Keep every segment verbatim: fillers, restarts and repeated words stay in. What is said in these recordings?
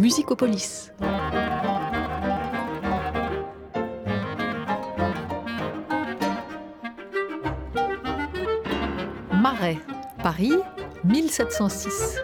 Musicopolis. Marais, Paris, mille sept cent six.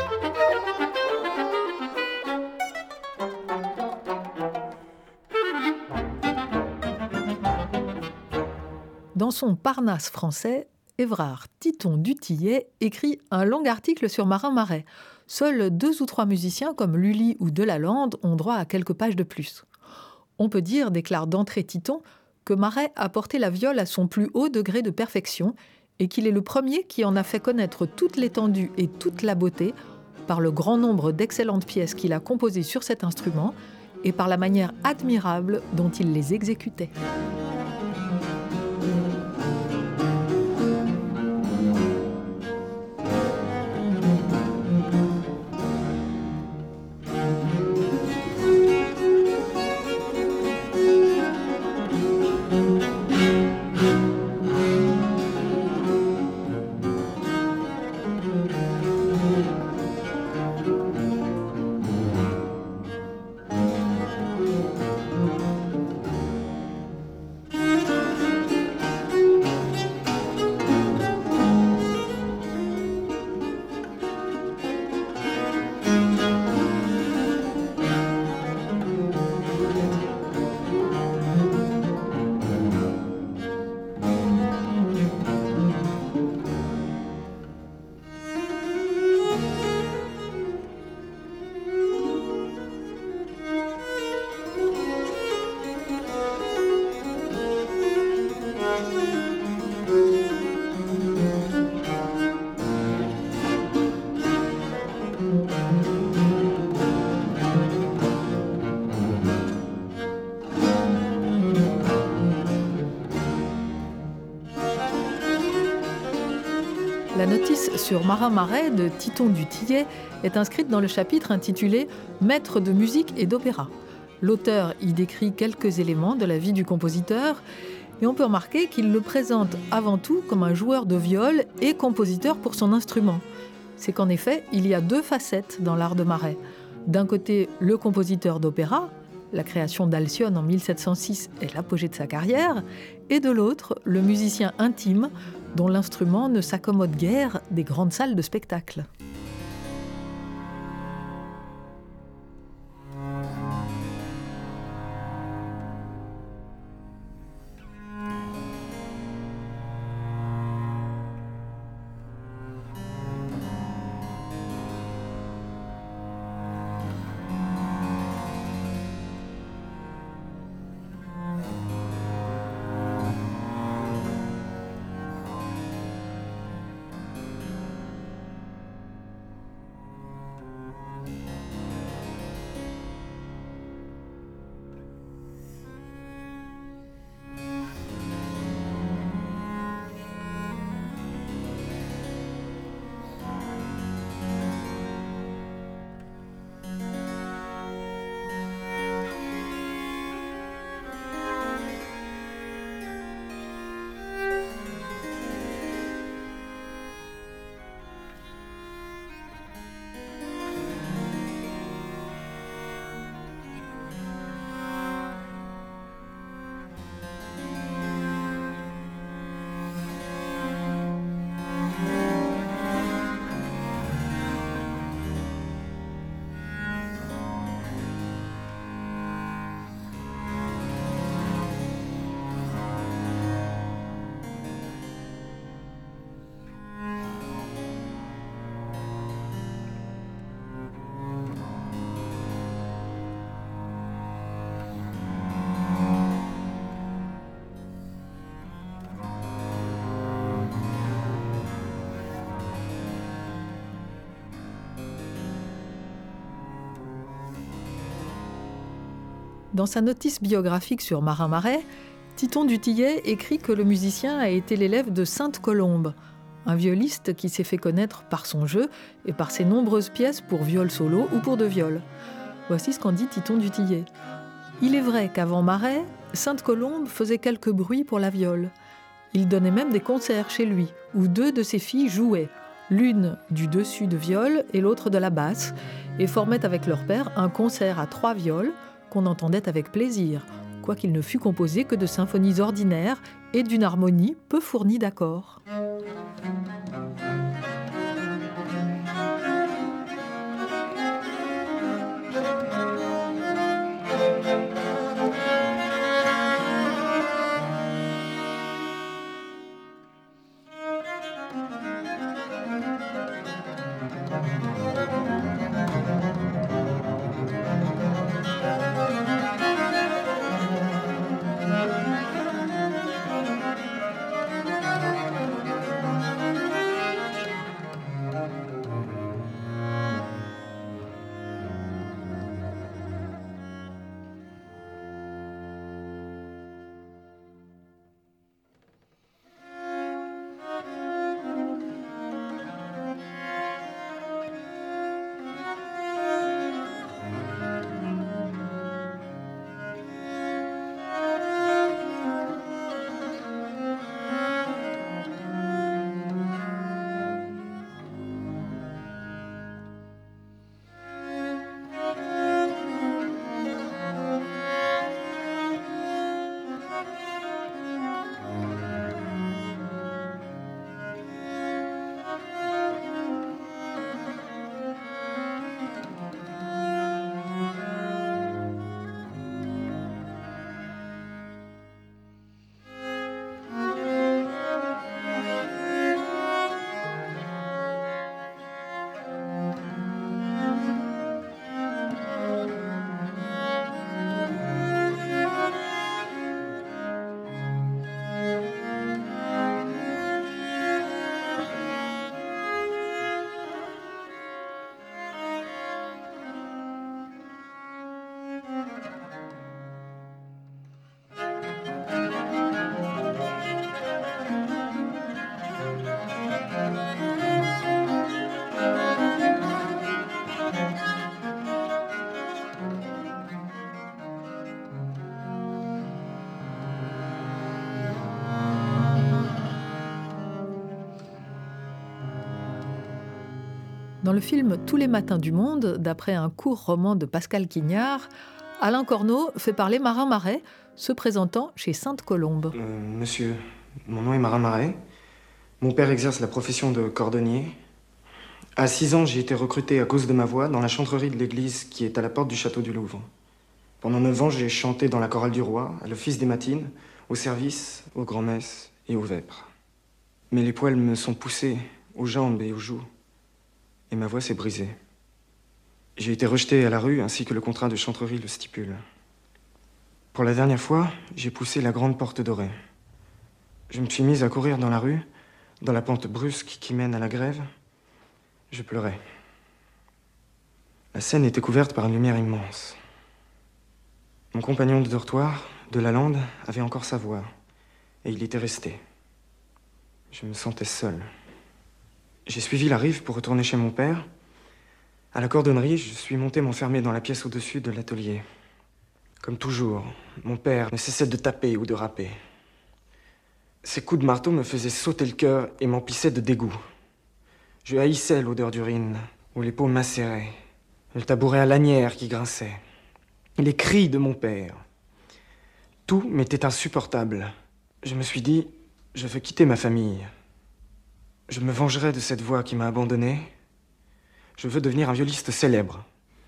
Dans son Parnasse français, Évrard Titon du Tillet écrit un long article sur Marin-Marais. Seuls deux ou trois musiciens comme Lully ou Delalande ont droit à quelques pages de plus. On peut dire, déclare d'entrée Titon, que Marais a porté la viole à son plus haut degré de perfection et qu'il est le premier qui en a fait connaître toute l'étendue et toute la beauté par le grand nombre d'excellentes pièces qu'il a composées sur cet instrument et par la manière admirable dont il les exécutait. La notice sur Marin-Marais de Titon du Tillet est inscrite dans le chapitre intitulé « Maître de musique et d'opéra ». L'auteur y décrit quelques éléments de la vie du compositeur et on peut remarquer qu'il le présente avant tout comme un joueur de viole et compositeur pour son instrument. C'est qu'en effet, il y a deux facettes dans l'art de Marais. D'un côté, le compositeur d'opéra, la création d'Alcyone en mille sept cent six est l'apogée de sa carrière, et de l'autre, le musicien intime, dont l'instrument ne s'accommode guère des grandes salles de spectacle. Dans sa notice biographique sur Marin-Marais, Titon du Tillet écrit que le musicien a été l'élève de Sainte-Colombe, un violiste qui s'est fait connaître par son jeu et par ses nombreuses pièces pour viol solo ou pour deux viols. Voici ce qu'en dit Titon du Tillet. « Il est vrai qu'avant Marais, Sainte-Colombe faisait quelques bruits pour la viole. Il donnait même des concerts chez lui, où deux de ses filles jouaient, l'une du dessus de viol et l'autre de la basse, et formaient avec leur père un concert à trois viols qu'on entendait avec plaisir, quoiqu'il ne fût composé que de symphonies ordinaires et d'une harmonie peu fournie d'accords. Dans le film Tous les matins du monde, d'après un court roman de Pascal Quignard, Alain Corneau fait parler Marin Marais, se présentant chez Sainte-Colombe. Euh, monsieur, mon nom est Marin Marais. Mon père exerce la profession de cordonnier. À six ans, j'ai été recruté à cause de ma voix dans la chanterie de l'église qui est à la porte du château du Louvre. Pendant neuf ans, j'ai chanté dans la chorale du roi, à l'office des matines, au service, aux grands-messes et aux vêpres. Mais les poils me sont poussés aux jambes et aux joues. Et ma voix s'est brisée. J'ai été rejeté à la rue, ainsi que le contrat de chanterie le stipule. Pour la dernière fois, j'ai poussé la grande porte dorée. Je me suis mise à courir dans la rue, dans la pente brusque qui mène à la grève. Je pleurais. La scène était couverte par une lumière immense. Mon compagnon de dortoir, de Lalande, avait encore sa voix, et il était resté. Je me sentais seul. J'ai suivi la rive pour retourner chez mon père. À la cordonnerie, je suis monté m'enfermer dans la pièce au-dessus de l'atelier. Comme toujours, mon père ne cessait de taper ou de râper. Ses coups de marteau me faisaient sauter le cœur et m'emplissaient de dégoût. Je haïssais l'odeur d'urine, où les peaux macéraient, le tabouret à lanière qui grinçait, les cris de mon père. Tout m'était insupportable. Je me suis dit, je veux quitter ma famille. Je me vengerai de cette voix qui m'a abandonné. Je veux devenir un violiste célèbre.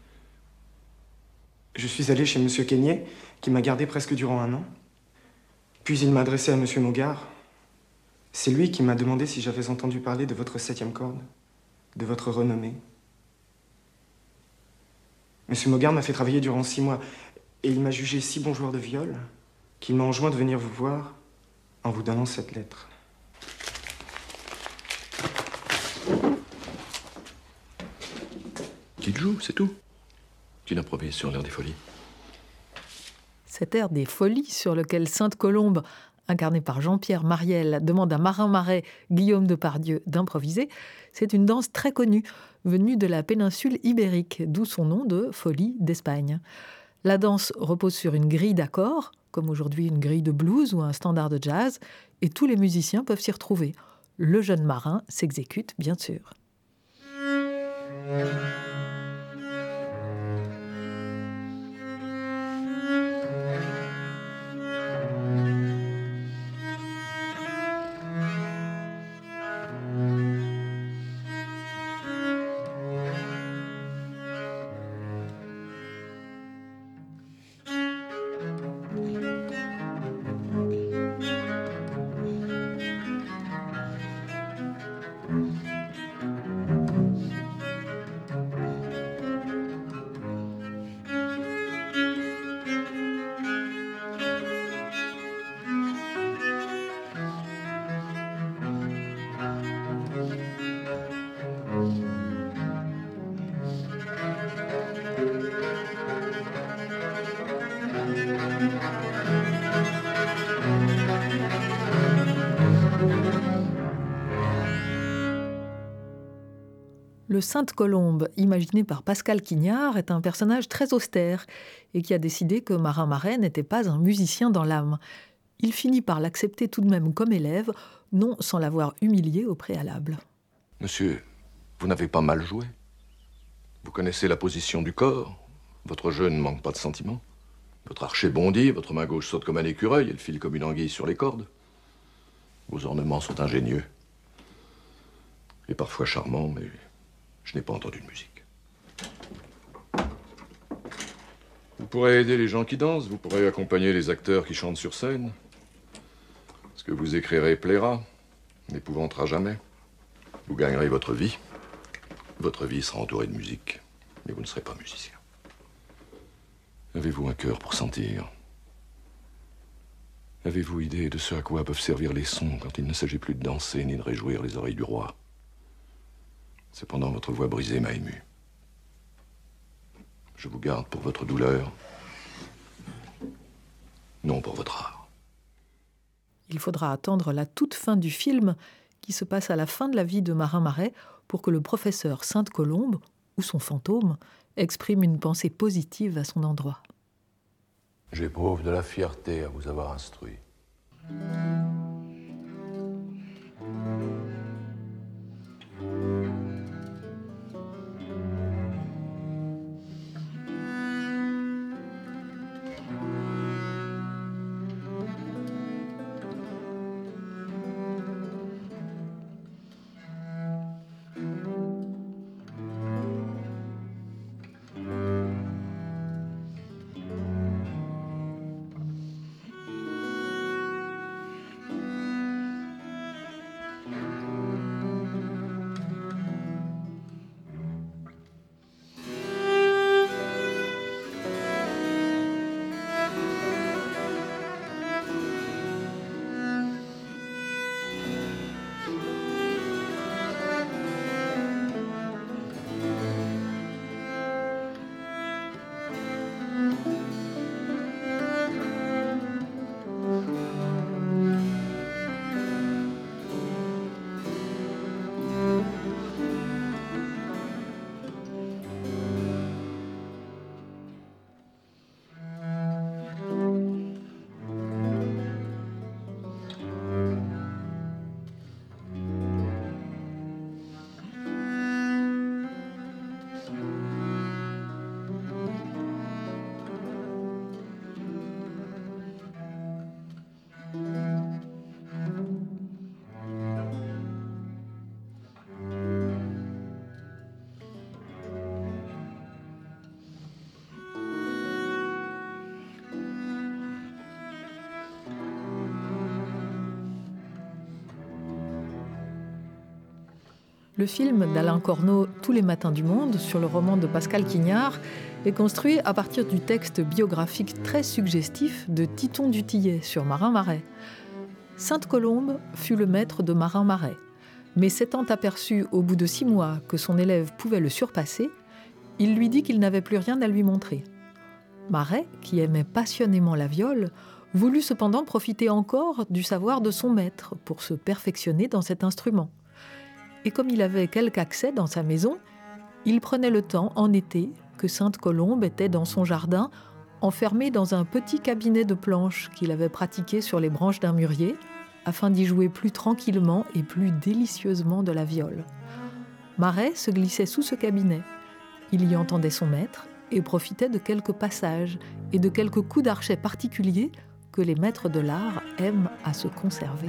Je suis allé chez Monsieur Quénier, qui m'a gardé presque durant un an. Puis il m'a adressé à Monsieur Mogard. C'est lui qui m'a demandé si j'avais entendu parler de votre septième corde, de votre renommée. Monsieur Mogard m'a fait travailler durant six mois, et il m'a jugé si bon joueur de viol qu'il m'a enjoint de venir vous voir en vous donnant cette lettre. Qu'il joue, c'est tout. Qu'il improvise sur l'air des folies. Cet air des folies sur lequel Sainte-Colombe, incarné par Jean-Pierre Mariel, demande à Marin Marais, Guillaume Depardieu d'improviser, c'est une danse très connue, venue de la péninsule ibérique, d'où son nom de folie d'Espagne. La danse repose sur une grille d'accords, comme aujourd'hui une grille de blues ou un standard de jazz, et tous les musiciens peuvent s'y retrouver. Le jeune marin s'exécute, bien sûr. Le Sainte-Colombe, imaginé par Pascal Quignard, est un personnage très austère et qui a décidé que Marin Marais n'était pas un musicien dans l'âme. Il finit par l'accepter tout de même comme élève, non sans l'avoir humilié au préalable. Monsieur, vous n'avez pas mal joué. Vous connaissez la position du corps. Votre jeu ne manque pas de sentiment. Votre archet bondit, votre main gauche saute comme un écureuil, elle file comme une anguille sur les cordes. Vos ornements sont ingénieux. Et parfois charmants, mais je n'ai pas entendu de musique. Vous pourrez aider les gens qui dansent, vous pourrez accompagner les acteurs qui chantent sur scène. Ce que vous écrirez plaira, n'épouvantera jamais. Vous gagnerez votre vie. Votre vie sera entourée de musique, mais vous ne serez pas musicien. Avez-vous un cœur pour sentir? Avez-vous idée de ce à quoi peuvent servir les sons quand il ne s'agit plus de danser ni de réjouir les oreilles du roi? Cependant, votre voix brisée m'a ému. Je vous garde pour votre douleur, non pour votre art. Il faudra attendre la toute fin du film, qui se passe à la fin de la vie de Marin Marais, pour que le professeur Sainte-Colombe, ou son fantôme, exprime une pensée positive à son endroit. J'éprouve de la fierté à vous avoir instruit. Le film d'Alain Corneau, Tous les matins du monde, sur le roman de Pascal Quignard, est construit à partir du texte biographique très suggestif de Titon du Tillet sur Marin Marais. Sainte-Colombe fut le maître de Marin Marais, mais s'étant aperçu au bout de six mois que son élève pouvait le surpasser, il lui dit qu'il n'avait plus rien à lui montrer. Marais, qui aimait passionnément la viole, voulut cependant profiter encore du savoir de son maître pour se perfectionner dans cet instrument. Et comme il avait quelque accès dans sa maison, il prenait le temps, en été, que Sainte-Colombe était dans son jardin, enfermée dans un petit cabinet de planches qu'il avait pratiqué sur les branches d'un mûrier, afin d'y jouer plus tranquillement et plus délicieusement de la viole. Marais se glissait sous ce cabinet. Il y entendait son maître et profitait de quelques passages et de quelques coups d'archet particuliers que les maîtres de l'art aiment à se conserver.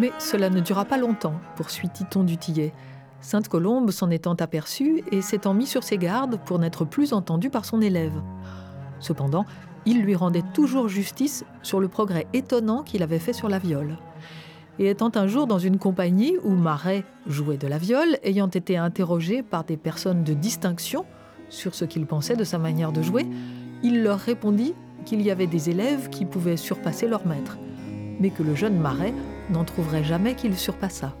Mais cela ne dura pas longtemps, poursuit Titon du Tillet. Sainte-Colombe s'en étant aperçue et s'étant mis sur ses gardes pour n'être plus entendu par son élève. Cependant, il lui rendait toujours justice sur le progrès étonnant qu'il avait fait sur la viole. Et étant un jour dans une compagnie où Maret jouait de la viole, ayant été interrogé par des personnes de distinction sur ce qu'ils pensaient de sa manière de jouer, il leur répondit qu'il y avait des élèves qui pouvaient surpasser leur maître, mais que le jeune Maret n'en trouverait jamais qu'il surpassât.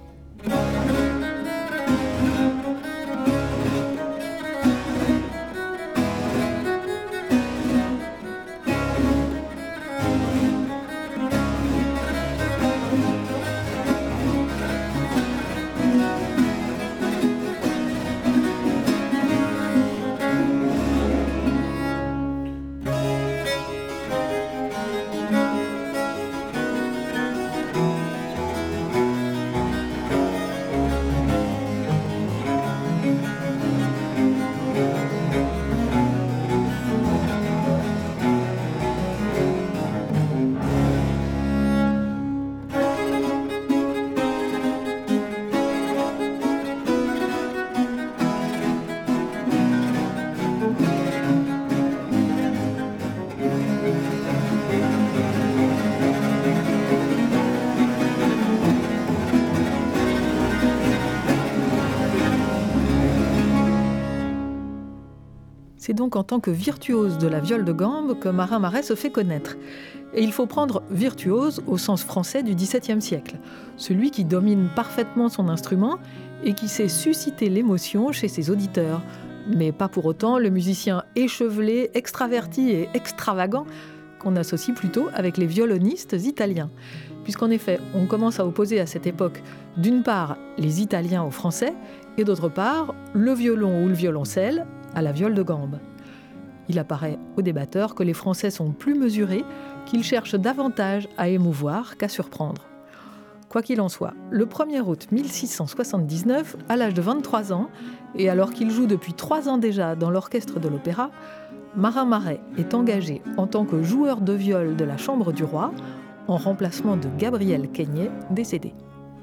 C'est donc en tant que virtuose de la viole de gambe que Marin Maret se fait connaître. Et il faut prendre virtuose au sens français du dix-septième siècle, celui qui domine parfaitement son instrument et qui sait susciter l'émotion chez ses auditeurs, mais pas pour autant le musicien échevelé, extraverti et extravagant qu'on associe plutôt avec les violonistes italiens. Puisqu'en effet, on commence à opposer à cette époque, d'une part, les Italiens aux Français, et d'autre part, le violon ou le violoncelle à la viole de gambe. Il apparaît aux débatteurs que les Français sont plus mesurés, qu'ils cherchent davantage à émouvoir qu'à surprendre. Quoi qu'il en soit, le premier août mille six cent soixante-dix-neuf, à l'âge de vingt-trois ans, et alors qu'il joue depuis trois ans déjà dans l'orchestre de l'Opéra, Marin Maret est engagé en tant que joueur de viole de la Chambre du Roi, en remplacement de Gabriel Queignet, décédé.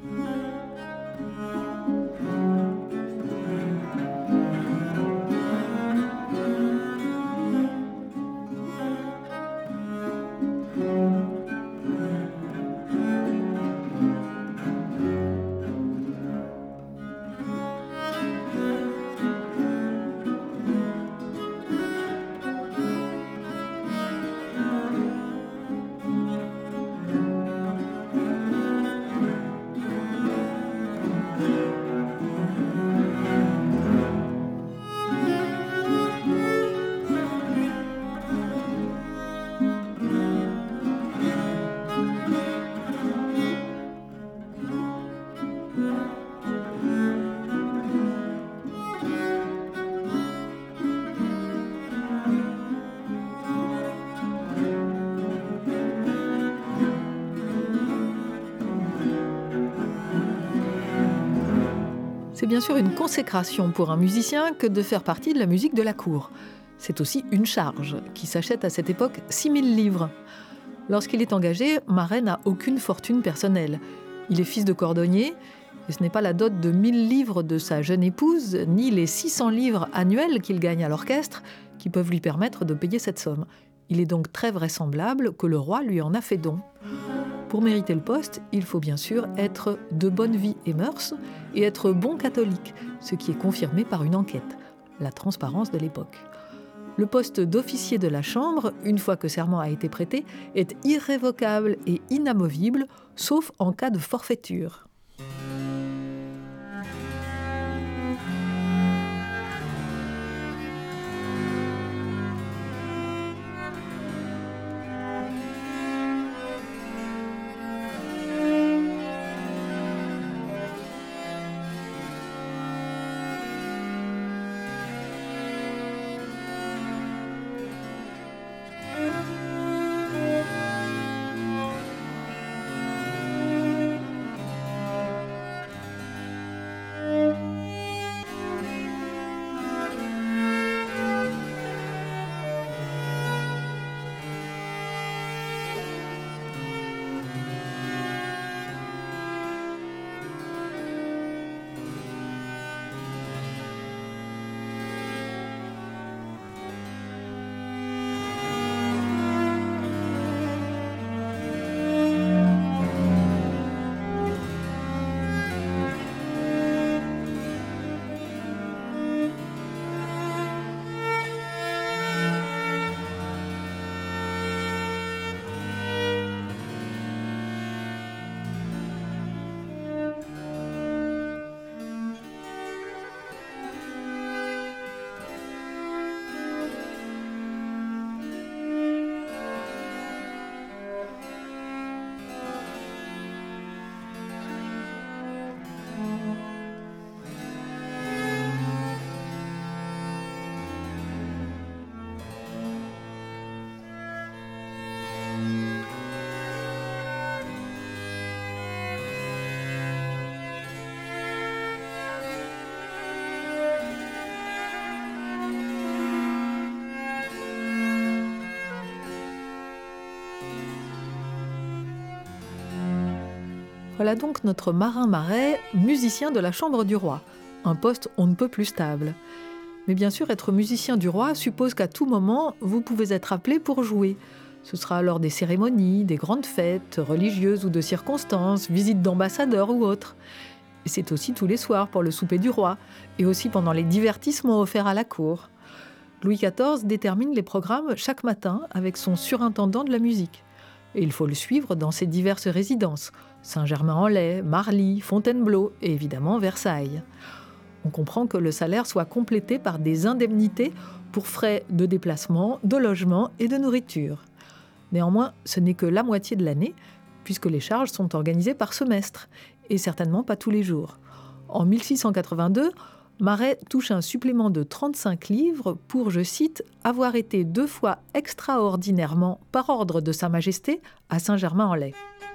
C'est bien sûr une consécration pour un musicien que de faire partie de la musique de la cour. C'est aussi une charge qui s'achète à cette époque six mille livres. Lorsqu'il est engagé, Maret n'a aucune fortune personnelle. Il est fils de cordonnier, et ce n'est pas la dot de mille livres de sa jeune épouse, ni les six cents livres annuels qu'il gagne à l'orchestre, qui peuvent lui permettre de payer cette somme. Il est donc très vraisemblable que le roi lui en a fait don. Pour mériter le poste, il faut bien sûr être de bonne vie et mœurs et être bon catholique, ce qui est confirmé par une enquête, la transparence de l'époque. Le poste d'officier de la Chambre, une fois que serment a été prêté, est irrévocable et inamovible, sauf en cas de forfaiture. Voilà donc notre Marin Marais, musicien de la chambre du roi, un poste on ne peut plus stable. Mais bien sûr, être musicien du roi suppose qu'à tout moment, vous pouvez être appelé pour jouer. Ce sera lors des cérémonies, des grandes fêtes, religieuses ou de circonstances, visites d'ambassadeurs ou autres. Et c'est aussi tous les soirs pour le souper du roi, et aussi pendant les divertissements offerts à la cour. Louis quatorze détermine les programmes chaque matin avec son surintendant de la musique. Et il faut le suivre dans ses diverses résidences, Saint-Germain-en-Laye, Marly, Fontainebleau et évidemment Versailles. On comprend que le salaire soit complété par des indemnités pour frais de déplacement, de logement et de nourriture. Néanmoins, ce n'est que la moitié de l'année, puisque les charges sont organisées par semestre, et certainement pas tous les jours. En mille six cent quatre-vingt-deux, Marais touche un supplément de trente-cinq livres pour, je cite, « avoir été deux fois extraordinairement, par ordre de Sa Majesté, à Saint-Germain-en-Laye ».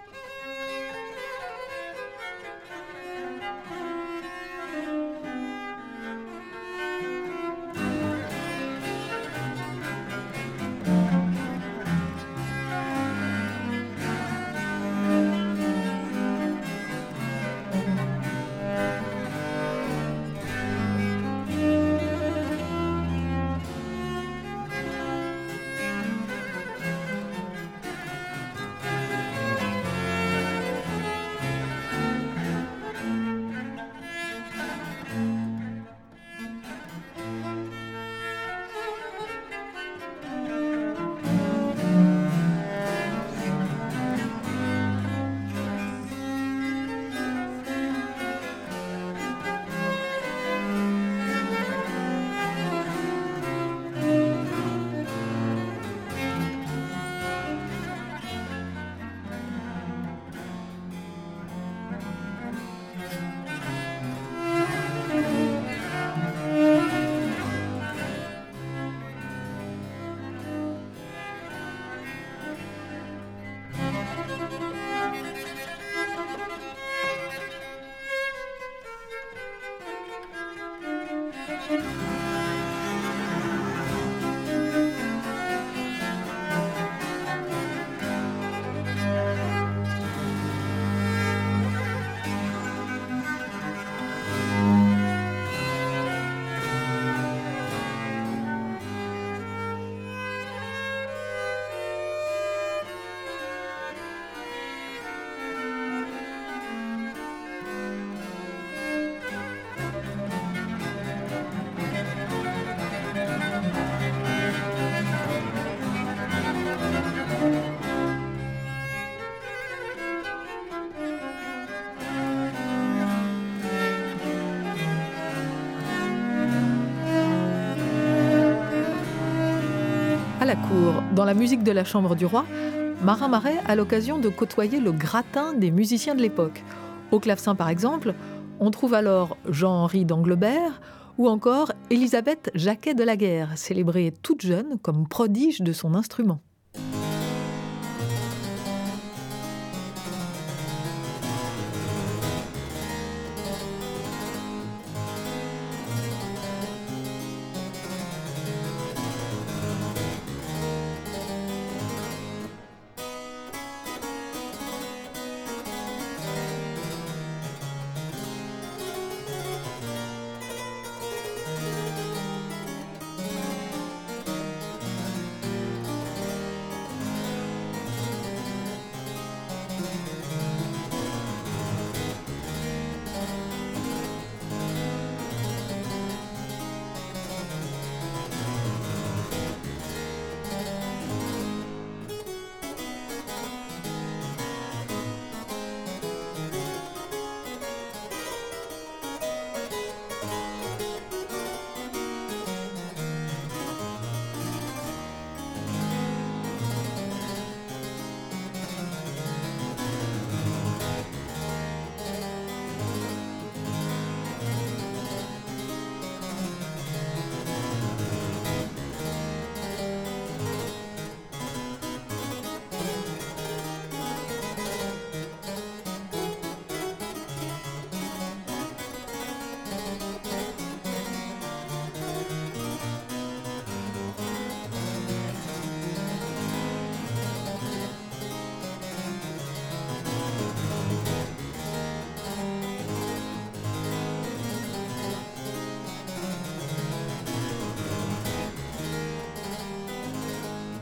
À la cour, dans la musique de la chambre du roi, Marin Marais a l'occasion de côtoyer le gratin des musiciens de l'époque. Au clavecin, par exemple, on trouve alors Jean-Henri d'Anglebert ou encore Élisabeth Jacquet de la Guerre, célébrée toute jeune comme prodige de son instrument.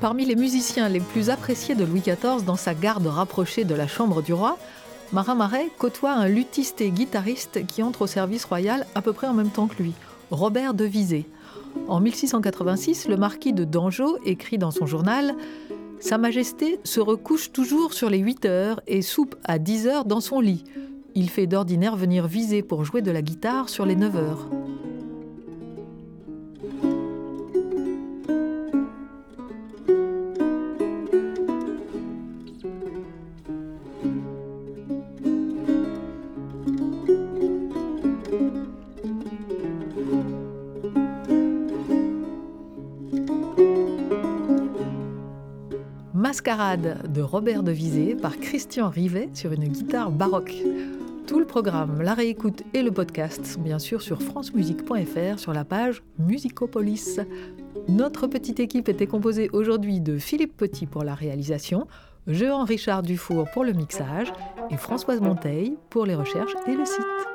Parmi les musiciens les plus appréciés de Louis quatorze dans sa garde rapprochée de la chambre du roi, Marin Marais côtoie un luthiste et guitariste qui entre au service royal à peu près en même temps que lui, Robert de Visé. En mille six cent quatre-vingt-six, le marquis de Dangeau écrit dans son journal « Sa Majesté se recouche toujours sur les huit heures et soupe à dix heures dans son lit. Il fait d'ordinaire venir Visé pour jouer de la guitare sur les neuf heures. » Mascarade de Robert de Visé par Christian Rivet sur une guitare baroque. Tout le programme, la réécoute et le podcast sont bien sûr sur francemusique point f r sur la page Musicopolis. Notre petite équipe était composée aujourd'hui de Philippe Petit pour la réalisation, Jehan Richard Dufour pour le mixage et Françoise Monteil pour les recherches et le site.